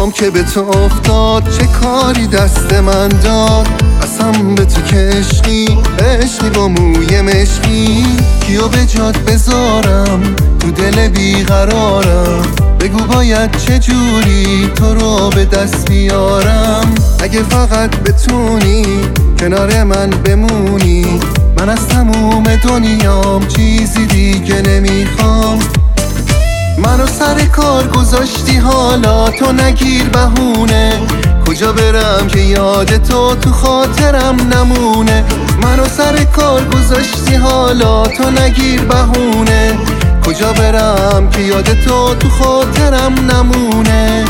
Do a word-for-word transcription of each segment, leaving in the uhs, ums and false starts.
چشمام که به تو افتاد چه کاری دست من داد. قسم به تو که عشقی عشقی با موی مشکی، کیو به جات بذارم تو دل بیقرارم. بگو باید چجوری تو رو به دست بیارم. اگه فقط بتونی کنار من بمونی، من از تموم دنیام چیزی دیگه نمیخوام. منو سر کار گذاشتی حالا تو نگیر بهونه، کجا برم که یاد تو تو خاطرم نمونه. منو سر کار گذاشتی حالا تو نگیر بهونه، کجا برم که یاد تو تو خاطرم نمونه.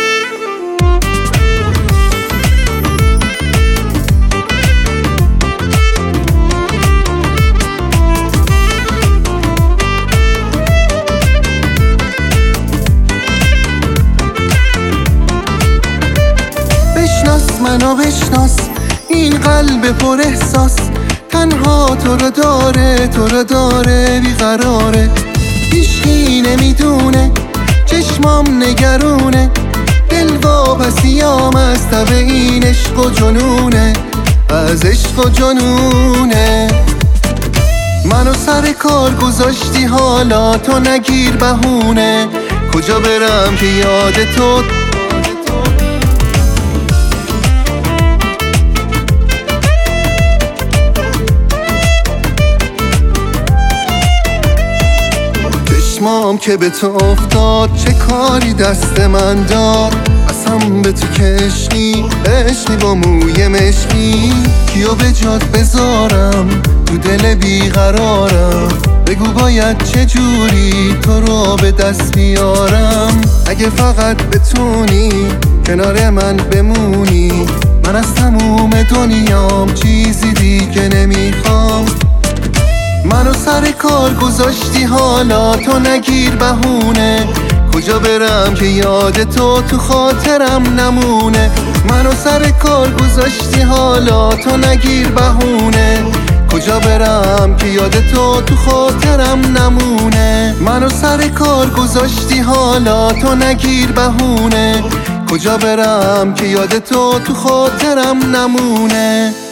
بشناس منو بشناس، این قلب پر احساس تنها تو رو داره، تو رو داره بیقراره. هیچکی نمیدونه چشمام نگرونه، دل واپسیام از تب این عشق و جنونه، از عشق و جنونه. منو سر کار گذاشتی حالا تو نگیر بهونه، کجا برم که یاد تو. چشمام که به تو افتاد چه کاری دست من داد. قسم به تو که عشقی عشقی با موی مشکی، کیو به جات بذارم تو دل بیقرارم. بگو باید چجوری تو رو به دست بیارم. اگه فقط بتونی کنار من بمونی، من از تموم دنیام چیزی دیگه نمیخوام. منو سر کار گذاشتی حالا تو نگیر بهونه، کجا برم که یاد تو تو خاطرم نمونه. منو سر کار گذاشتی حالا تو نگیر بهونه، کجا برم که یاد تو تو خاطرم نمونه. منو سر کار گذاشتی حالا تو نگیر بهونه، کجا برم که یاد تو تو خاطرم نمونه.